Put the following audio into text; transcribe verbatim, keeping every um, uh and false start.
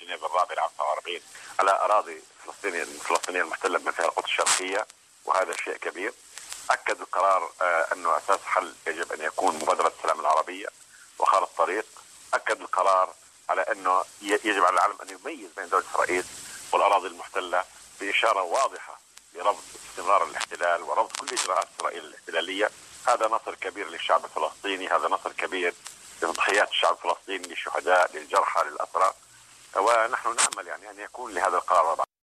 جنيف الرابع لعام سبعة وأربعين على اراضي فلسطينيه الفلسطينيه المحتله بما فيها القدس الشرقيه، وهذا شيء كبير. اكد القرار انه اساس حل يجب ان يكون مبادره السلام العربيه وخارطه الطريق. اكد القرار على انه يجب على العالم ان يميز بين دوله اسرائيل والاراضي المحتله باشاره واضحه لرفض استمرار الاحتلال ورفض كل اجراءات اسرائيل الاحتلاليه. هذا نصر كبير للشعب الفلسطيني، هذا نصر كبير لتضحيات الشعب الفلسطيني، للشهداء، للجرحى، للاسرى، ونحن نامل يعني ان يكون لهذا القرار